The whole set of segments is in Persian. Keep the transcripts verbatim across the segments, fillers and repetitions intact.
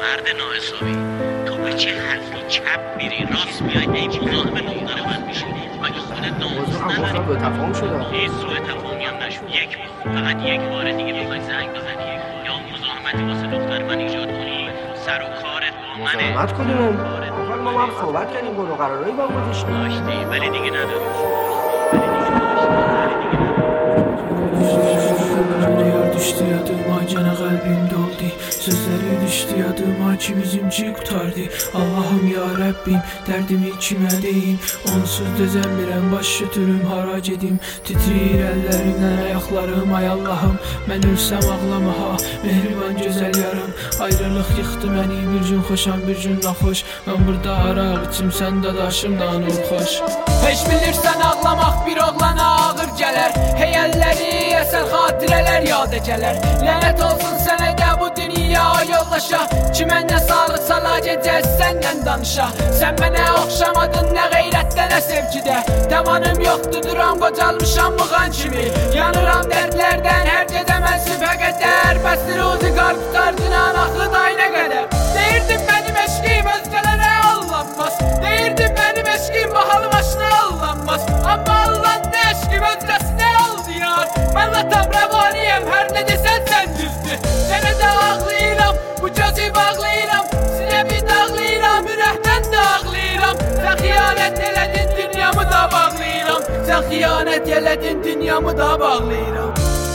مرد ناحسابی، تو به چه حرفی چپ میری راست میای ای مزاحم دختر من میشی؟ مگه خودت ناموس نداری؟ به تفاهم شده. هیچ سوء تفاهمی هم نشد. یک بار فقط یک بار دیگه بخوای زنگ بزنی یا مزاحمتی واسه دختر من ایجاد کنی، سر و کارت با منه. مزاحمت کنیم؟ اول ما هم صحبت کردیم، برو قرارایی با هم گذاشتیم. داشتی ولی دیگه نداری. Yar düştü yadıma gene kalbim doldu. Sözleri düştü yadıma ki bizimki kurtardı. Allah'ım ya Rabbim derdimi kime deyim? Onsuz dözəmirəm baş götürüm harac edim. Titriyir əllərimdən ayaqlarım ay Allah'ım. Mən ölsəm ağlama ha mehriban gözəl yarım. Ayrılıq yıxdı məni bir gün xoşam bir gün naxoş. Mən burada araq içim sən dadaşımdan ol xoş. Heç bilirsən ağlamaq bir oğlana ağır gələr. Heyəlləri əsər xatirələr yada gələr. Lənət olsun sənə də bu dünya yollaşa. Ki məndən sağlıq sala gecəz səndən danışa. Sən mənə oxşamadın nə qeyrətdə nə sevgidə. Dəmanım yoxdur duram qocalmışam mığan kimi. Yanıram dərdlərdən hər gecə mən sübhə qədər. Bəsdir uzu qar qutardın anaqlı dayına qədər. Deyirdim mənim eşqim özgələrə allanmaz. Deyirdim mənim eşqim bahalı maşına allanmaz. Amma allandı eşqim özgəsinə oldu yar. Mən latam rəvaniyəm hər nə desən sən düzdür. Sənə də ağlayıram bu gözü bağlayıram. Sinəmi dağlayıram ürəkdən də ağlayıram. Sən xiyanət elədin dünyamı da bağlayıram. Sən xiyanət elədin dünyamı da bağlayıram.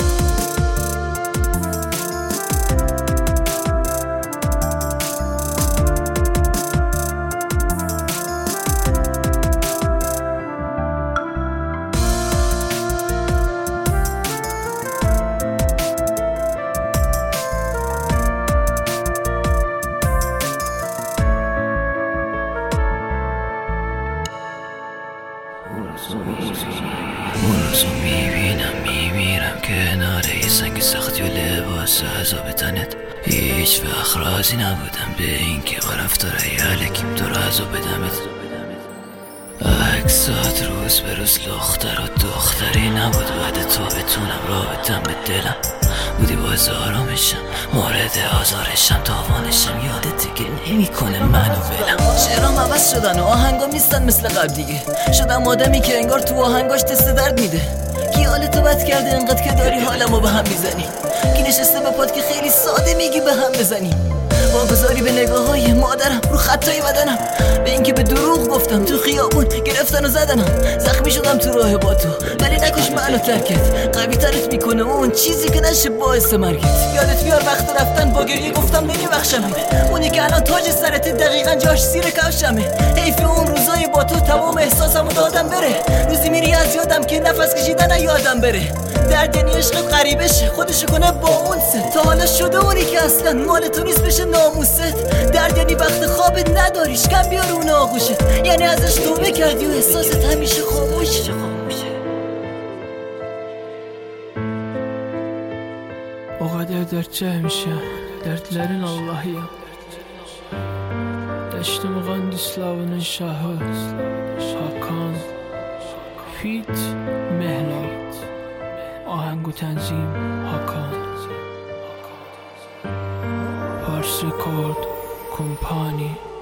اون روزو میبینم میمیرم کناره سنگ سختی و لباس عذاب تنت. هیچ وقت راضی نبودم به این که با رفتارای علکیم تو رو عذاب بدمت. عکسات روز به روز لختر و دختری نبود. بعد تو بتونم رابطم به دلم بودی باز آرامشم مورد آزارشم تاوانشم. یادت دیگه نمی کنه منو بلم. شعرام عوض شدن و آهنگام نیستن مثل قبل دیگه. شدم آدمی که انگار تو آهنگاش تست درد میده. کی حالتو بد کرده انقدر که داری حالمو به هم میزنی. کی نشسته به پاد که خیلی ساده میگی به هم بزنیم. واگذاری به نگاه های مادرم رو خطای بدنم. به اینکه به دروغ گفتم تو خیابون گرفتن و زدنم. زخمی شدم تو راه با تو ولی نکش منو ترکت. قوی ترت میکنه اون چیزی که نشه باعث مرگت. یادت بیار وقت رفتن با گریه گفتم نمیبخشمه. اونی که الان تاج سرت دقیقا جاش زیر کفشمه. حیف اون روزای با تو تمام احساسمو دادم بره. روزی میری از یادم که نفس کشیدن یادم بره. درد یعنی عشقت غریبشه خودشو کنه با اون سه. تا حالا شده اونی که اصلا مال تو نیست بشه ناموست. درد یعنی وقت خوابت نداریش کم بیار اون آغوشت. یعنی ازش توبه کردی و احساست همیشه خاموشه. O qədər dərd çəkmişəm, dərdlərin Allahıyam. Dəştim Qandislavının şahı Hakan Fit Mehlat. Ahəng و تنظیم Hakan. Pars Record Company.